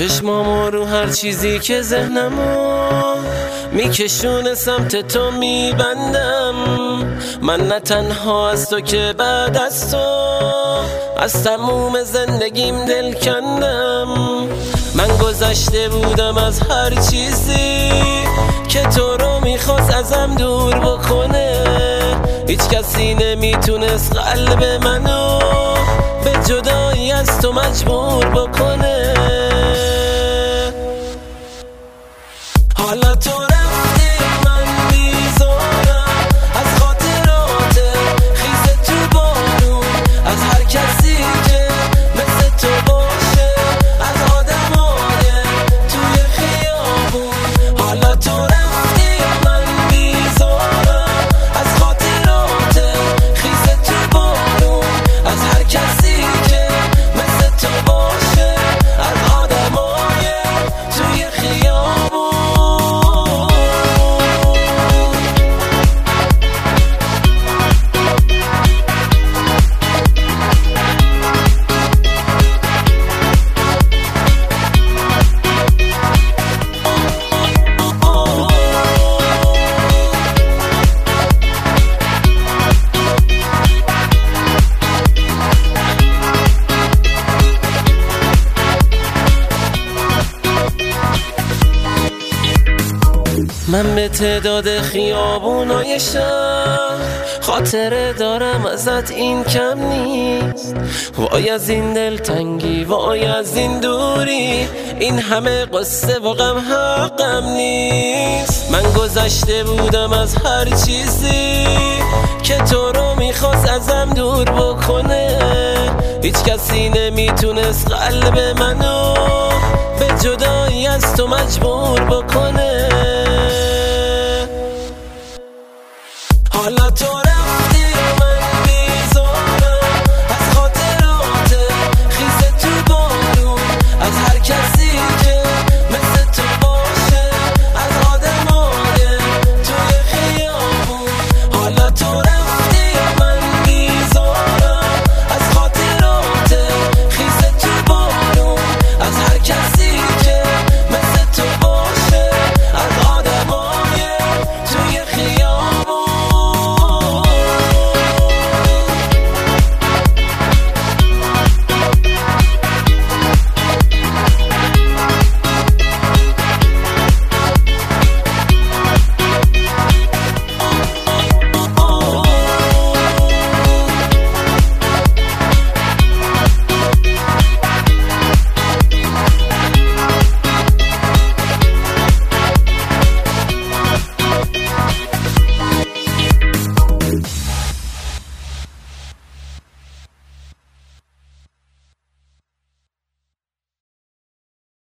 چشمامو رو هر چیزی که ذهنمو میکشونه سمت تو میبندم. من نه تنها از تو که بعد از تو از تموم زندگیم دل کندم. من گذشته بودم از هر چیزی که تو رو میخواست ازم دور بکنه. هیچ کسی نمیتونست قلب منو به جدایی از تو مجبور بکنه. حالا تو رفتی من بیزارم از خاطرات خیز تو بارون، از هر کسی که مثل تو باشه، از آدمای توی خیابون. حالا تو رفتی من بیزارم از خاطرات خیز تو بارون، از هر کسی که مثل تو باشه، از آدمای توی خیابون. من به تعداد خیابونای شهر خاطره دارم ازت، این کم نیست. وای از این دلتنگی، وای از این دوری، این همه قصه و غم حقم نیست. من گذشته بودم از هر چیزی که تو رو میخواست ازم دور بکنه. هیچ کسی نمیتونست قلب منو به جدایی از تو مجبور بکنه. حالا تو رفتی من بیزارم از خاطرات خیز تو بارون، از هر کسی که مثل تو باشه، از آدمای توی خیابون. حالا تو